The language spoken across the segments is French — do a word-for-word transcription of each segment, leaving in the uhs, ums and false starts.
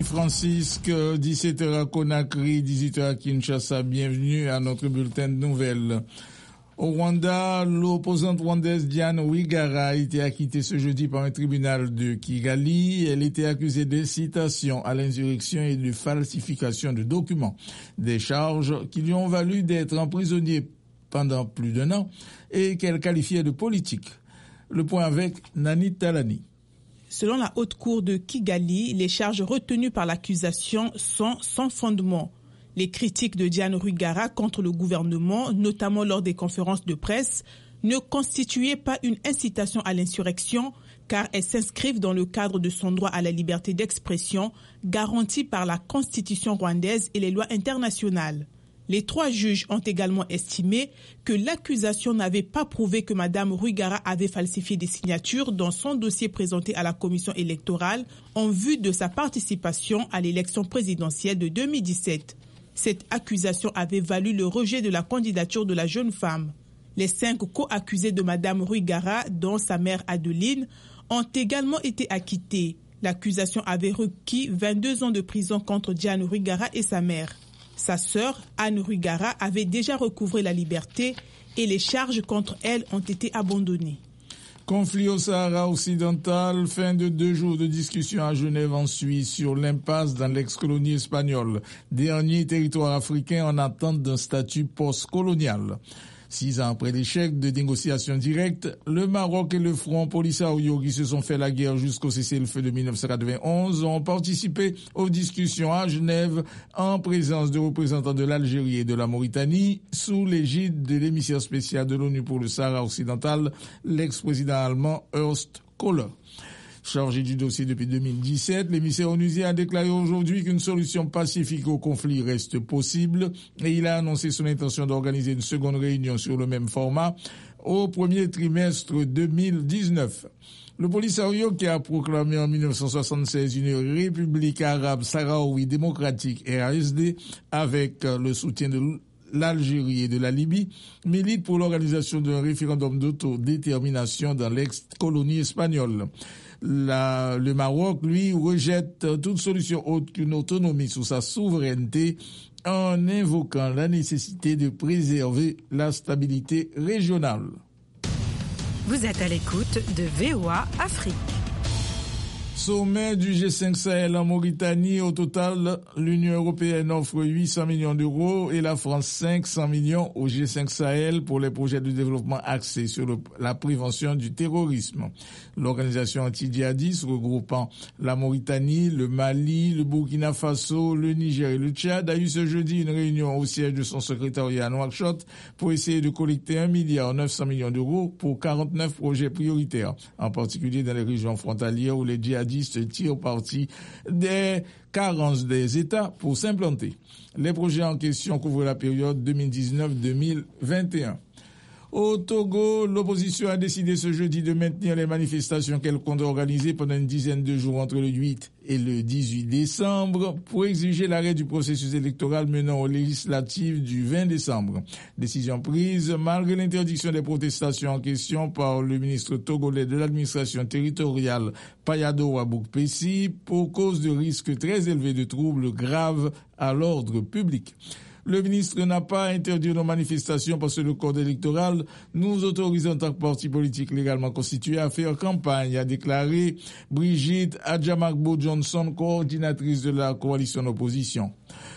Francisque, dix-sept heures à Conakry, dix-huit heures à Kinshasa. Bienvenue à notre bulletin de nouvelles. Au Rwanda, l'opposante rwandaise Diane Rwigara a été acquittée ce jeudi par un tribunal de Kigali. Elle était accusée d'incitation à l'insurrection et de falsification de documents. Des charges qui lui ont valu d'être emprisonnée pendant plus d'un an et qu'elle qualifiait de politique. Le point avec Nani Talani. Selon la haute cour de Kigali, les charges retenues par l'accusation sont sans fondement. Les critiques de Diane Rwigara contre le gouvernement, notamment lors des conférences de presse, ne constituaient pas une incitation à l'insurrection, car elles s'inscrivent dans le cadre de son droit à la liberté d'expression, garanti par la Constitution rwandaise et les lois internationales. Les trois juges ont également estimé que l'accusation n'avait pas prouvé que Mme Rwigara avait falsifié des signatures dans son dossier présenté à la commission électorale en vue de sa participation à l'élection présidentielle de deux mille dix-sept. Cette accusation avait valu le rejet de la candidature de la jeune femme. Les cinq co-accusés de Mme Rwigara, dont sa mère Adeline, ont également été acquittés. L'accusation avait requis vingt-deux ans de prison contre Diane Rwigara et sa mère. Sa sœur, Anne Rwigara, avait déjà recouvré la liberté et les charges contre elle ont été abandonnées. Conflit au Sahara occidental, fin de deux jours de discussion à Genève en Suisse sur l'impasse dans l'ex-colonie espagnole, dernier territoire africain en attente d'un statut post-colonial. Six ans après l'échec de négociations directes, le Maroc et le Front Polisario, qui se sont fait la guerre jusqu'au cessez-le-feu de dix-neuf cent quatre-vingt-onze, ont participé aux discussions à Genève en présence de représentants de l'Algérie et de la Mauritanie, sous l'égide de l'émissaire spécial de l'ONU pour le Sahara occidental, l'ex-président allemand Horst Kohler. Chargé du dossier depuis deux mille dix-sept, l'émissaire onusien a déclaré aujourd'hui qu'une solution pacifique au conflit reste possible et il a annoncé son intention d'organiser une seconde réunion sur le même format au premier trimestre deux mille dix-neuf. Le Polisario, qui a proclamé en dix-neuf cent soixante-seize une république arabe sahraoui démocratique R A S D avec le soutien de l'Algérie et de la Libye, milite pour l'organisation d'un référendum d'autodétermination dans l'ex-colonie espagnole. La, le Maroc, lui, rejette toute solution autre qu'une autonomie sous sa souveraineté en invoquant la nécessité de préserver la stabilité régionale. Vous êtes à l'écoute de V O A Afrique. Sommet du G cinq Sahel en Mauritanie. Au total, l'Union européenne offre huit cents millions d'euros et la France cinq cents millions au G cinq Sahel pour les projets de développement axés sur le, la prévention du terrorisme. L'organisation anti-djihadiste regroupant la Mauritanie, le Mali, le Burkina Faso, le Niger et le Tchad a eu ce jeudi une réunion au siège de son secrétariat à Nouakchott pour essayer de collecter un milliard neuf cents millions d'euros pour quarante-neuf projets prioritaires, en particulier dans les régions frontalières où les djihadistes tirent parti des carences des États pour s'implanter. Les projets en question couvrent la période deux mille dix-neuf deux mille vingt et un. Au Togo, l'opposition a décidé ce jeudi de maintenir les manifestations qu'elle compte organiser pendant une dizaine de jours entre le huit et le dix-huit décembre pour exiger l'arrêt du processus électoral menant aux législatives du vingt décembre. Décision prise malgré l'interdiction des protestations en question par le ministre togolais de l'administration territoriale Payado Aboukpessi pour cause de risques très élevés de troubles graves à l'ordre public. Le ministre n'a pas interdit nos manifestations parce que le code électoral nous autorise en tant que parti politique légalement constitué à faire campagne, a déclaré Brigitte Adjamakbo Johnson, coordinatrice de la coalition d'opposition.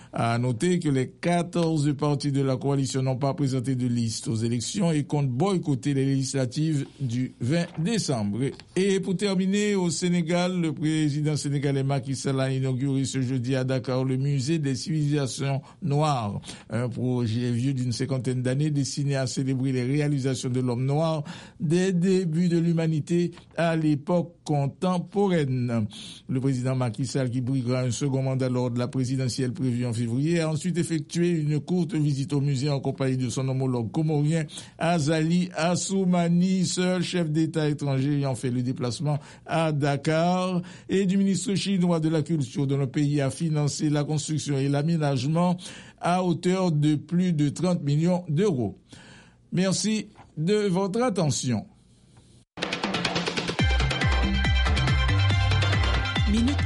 À noter que les quatorze partis de la coalition n'ont pas présenté de liste aux élections et comptent boycotter les législatives du vingt décembre. Et pour terminer, au Sénégal, le président sénégalais Macky Sall a inauguré ce jeudi à Dakar le musée des civilisations noires, un projet vieux d'une cinquantaine d'années destiné à célébrer les réalisations de l'homme noir des débuts de l'humanité à l'époque contemporaine. Le président Macky Sall, qui briguera un second mandat lors de la présidentielle prévue en février, a ensuite effectué une courte visite au musée en compagnie de son homologue comorien Azali Assoumani, seul chef d'État étranger ayant fait le déplacement à Dakar, et du ministre chinois de la Culture, dont le pays a financé la construction et l'aménagement à hauteur de plus de trente millions d'euros. Merci de votre attention. Minute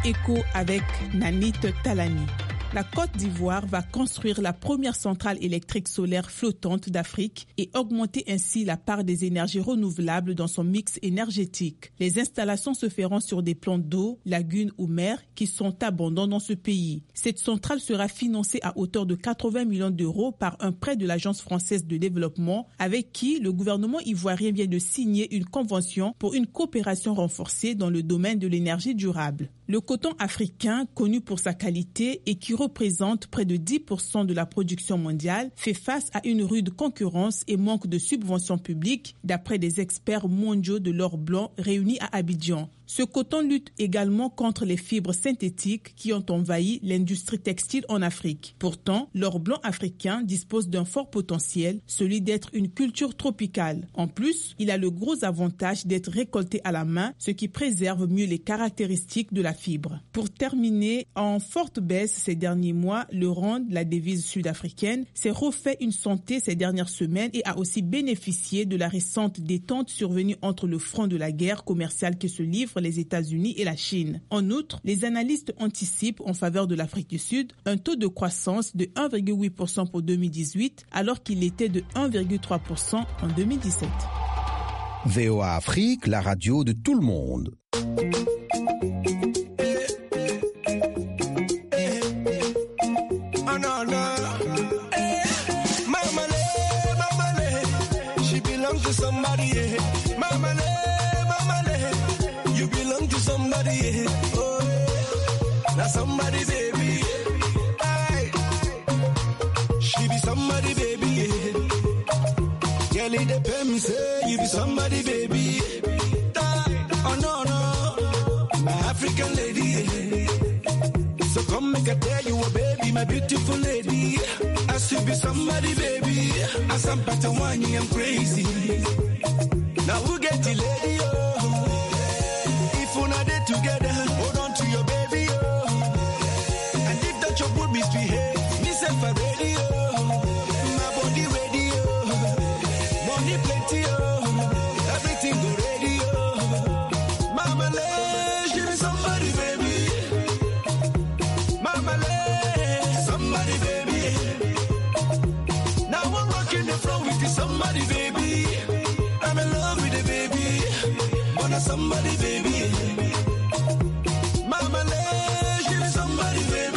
écho avec Nanit Talani. La Côte d'Ivoire va construire la première centrale électrique solaire flottante d'Afrique et augmenter ainsi la part des énergies renouvelables dans son mix énergétique. Les installations se feront sur des plans d'eau, lagunes ou mers qui sont abondants dans ce pays. Cette centrale sera financée à hauteur de quatre-vingts millions d'euros par un prêt de l'Agence française de développement avec qui le gouvernement ivoirien vient de signer une convention pour une coopération renforcée dans le domaine de l'énergie durable. Le coton africain, connu pour sa qualité et qui représente près de dix pour cent de la production mondiale, fait face à une rude concurrence et manque de subventions publiques, d'après des experts mondiaux de l'or blanc réunis à Abidjan. Ce coton lutte également contre les fibres synthétiques qui ont envahi l'industrie textile en Afrique. Pourtant, l'or blanc africain dispose d'un fort potentiel, celui d'être une culture tropicale. En plus, il a le gros avantage d'être récolté à la main, ce qui préserve mieux les caractéristiques de la fibre. Pour terminer, en forte baisse ces derniers mois, le rand, la devise sud-africaine, s'est refait une santé ces dernières semaines et a aussi bénéficié de la récente détente survenue entre le front de la guerre commerciale qui se livre les États-Unis et la Chine. En outre, les analystes anticipent en faveur de l'Afrique du Sud un taux de croissance de un virgule huit pour cent pour deux mille dix-huit alors qu'il était de un virgule trois pour cent en deux mille dix-sept. V O A Afrique, la radio de tout le monde. Somebody, baby, aye. She be somebody, baby. Girl, it depends, say you be somebody, baby. Oh no, no, my African lady. So come make I tell you, a baby, my beautiful lady. I should be somebody, baby. As I'm Patawani, I'm crazy. Now who get the lady, oh? If we're not there together, hold on to your baby, oh. Your good misbehave, me say for radio, my body radio, money plenty, oh, everything go radio. Mama lay, she be somebody, baby. Mama lay, somebody, baby. Now I'm rocking the front with you, somebody, baby. I'm in love with the baby, wanna somebody, baby. Mama lay, she be somebody, baby.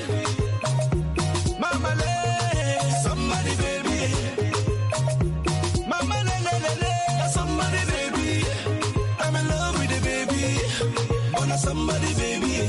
Somebody, baby.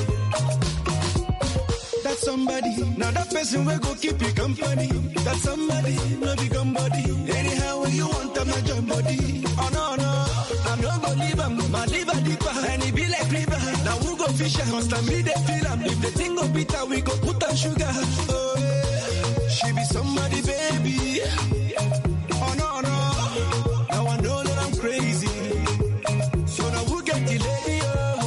That's somebody. Now that person will go keep you company. That's somebody, no big body. Anyhow, when you want, I'm not your body. Oh no, no, I'm not gonna leave him. My liver deeper, and it be like river. Now we go fish and constantly they feel him. If the thing go bitter, we go put on sugar. Oh, yeah. She be somebody, baby. Oh no, no, now I know that I'm crazy. So now we get the lady.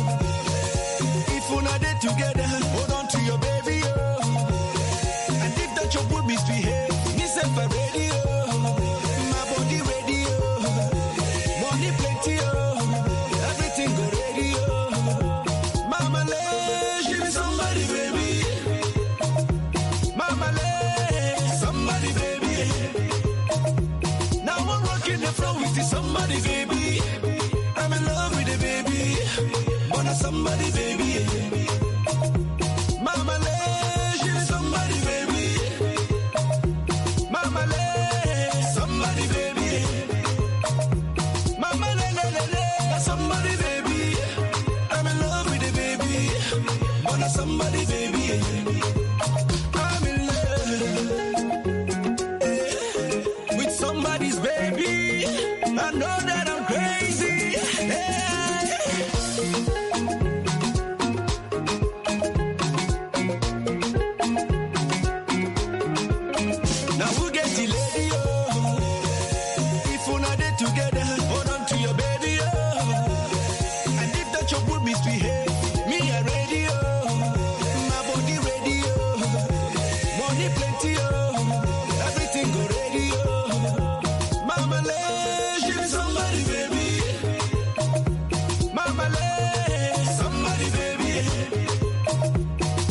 Together, hold on to your baby, oh. And if that your good misbehave, me say for radio, my body radio, money plenty, oh, everything go radio. Mama lay, she be somebody, baby. Mama lay, somebody, baby. Now I'm rocking the floor with you, somebody, baby. I'm in love with the baby, wanna somebody, baby. Mama lay, she be somebody, baby. Mama lay, somebody, baby. Mama lay, lay, lay, lay, somebody, baby. I'm in love with the baby, wanna somebody, baby.